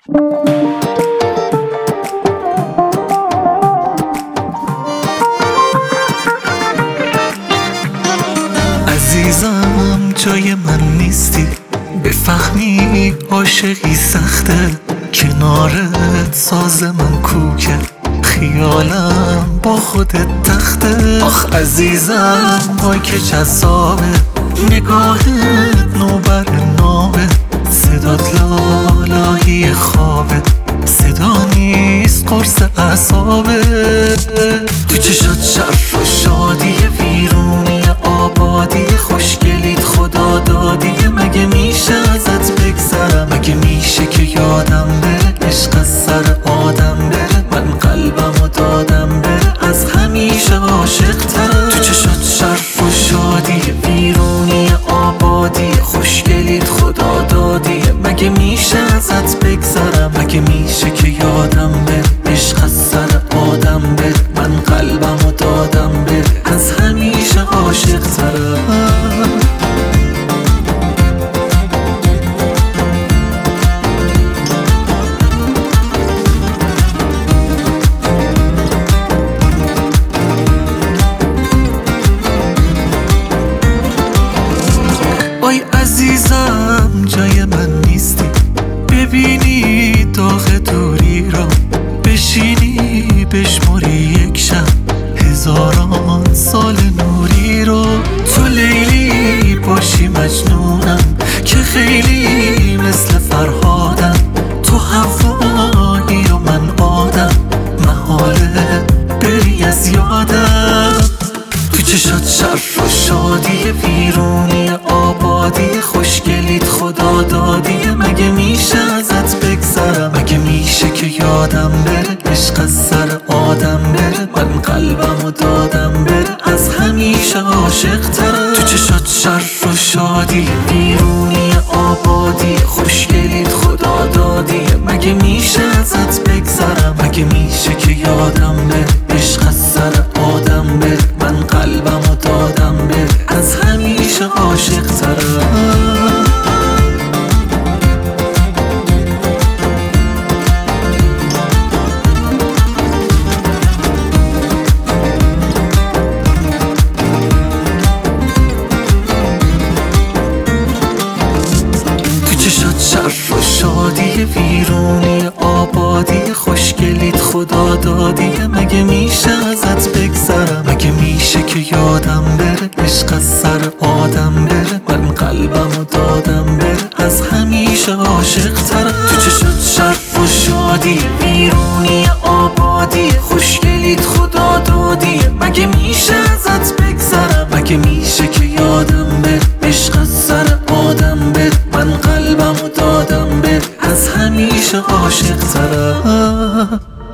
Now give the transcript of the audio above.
عزیزم جای من نیستی، بفهمی عاشقی سخته، کنارت ساز من کوکه، خیالم با خودت تخته. آخ عزیزم وای که جذابه، نگاهت نوبر نامه، صدات لالایی خوابه، صدا نیست قرص اعصابه. تو چشات شرف و شادی، ویرونی آبادی، خوشگلیت خدا دادی، مگه میشه ازت بگذرم؟ مگه میشه که یادم بره عشق از سر آدم بره؟ من قلبمو دادم بره، از همیشه عاشق ترم. تو چشات شرف و شادی، ویرونی آبادی، خوشگلیت خدا دادی، مگه میشه ازت بگذرم؟ مگه میشه که یادم بره عشق از سر آدم بره؟ من قلبمو دادم بره، از همیشه عاشق ترم. آی عزیزم جای من نیستی، ببینی داغ دوری را، بشینی بشمری یک شب هزاران سال نوری رو. تو لیلی باشی مجنونم که خیلی مثل فرهادم، تو هوایی و من آدم، محاله بری از یادم. تو چشات شرف و شادی، ویرونی آبادی، خوشگلیت خدا دادی، مگه میشه ازت بگذرم؟ مگه میشه که یادم بره عشق از سر آدم بره؟ من قلبمو دادم بره، از همیشه عاشق ترم. تو چشات شرف و شادی، ویرونی آبادی، خوشگلیت خدا دادی، مگه میشه ازت بگذرم؟ مگه میشه که یادم بره عشق از سر آدم بره؟ من قلبمو دادم بره، از همیشه عاشق ترم. شرف و شادی، ویرونی آبادی، خوشگلیت خدا دادی، مگه میشه ازت بگذرم؟ مگه میشه که یادم بره عشق از سر آدم بره؟ من قلبمو دادم بره، از همیشه عاشق ترم. تو چشات شرف و شادی، ویرونی آبادی، خوشگلیت خدا دادی، مگه میشه ازت بگذرم؟ مگه میشه که یادم بره عشق از سر آدم بره؟ من قلبمو دادم بره، از همیشه عاشق ترم.